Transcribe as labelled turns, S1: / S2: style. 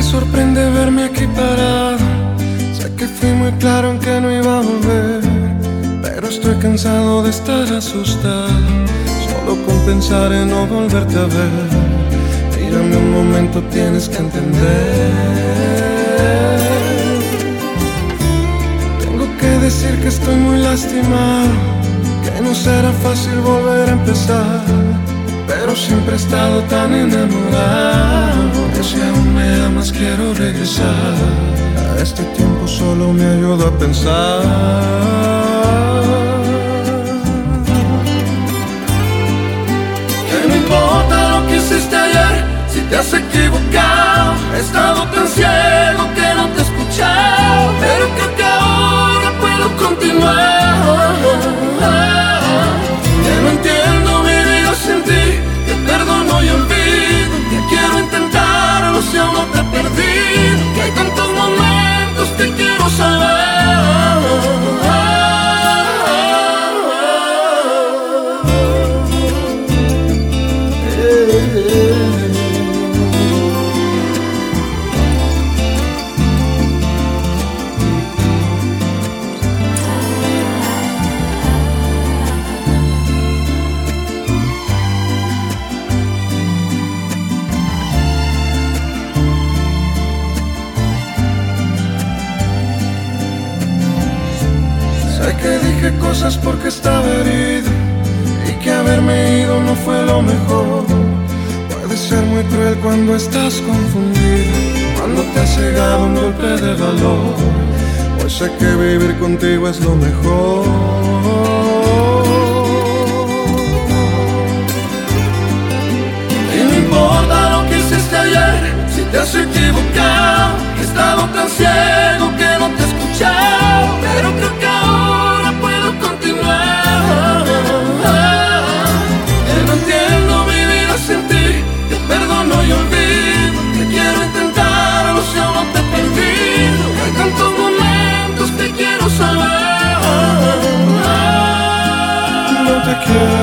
S1: sorprende verme aquí parado. Sé que fui muy claro en que no iba a volver, pero estoy cansado de estar asustado, solo con pensar en no volverte a ver. Mírame un momento, tienes que entender. Tengo que decir que estoy muy lastimado, que no será fácil volver a empezar, pero siempre he estado tan enamorado que si aún me amas quiero regresar. A este tiempo solo me ayuda a pensar. Que no importa lo que hiciste ayer, si te has equivocado. He estado tan ciego que no te he escuchado, pero creo que ahora puedo continuar. Que no entiendo mi vida sin ti, que perdono y olvido, que quiero intentarlo si aún no te he perdido, que hay tantos momentos que quiero saber. Sé que dije cosas porque estaba herido y que haberme ido no fue lo mejor. Puede ser muy cruel cuando estás confundido, cuando te ha cegado un golpe de valor. Hoy sé que vivir contigo es lo mejor. Y no importa lo que hiciste ayer, si te has equivocado. He estado tan ciego que no te he escuchado, pero creo que ahora puedo continuar. Que no entiendo mi vida sin ti, que perdono y olvido, que quiero intentarlo si aún no te he perdido, que hay tantos momentos que quiero saber. No te quiero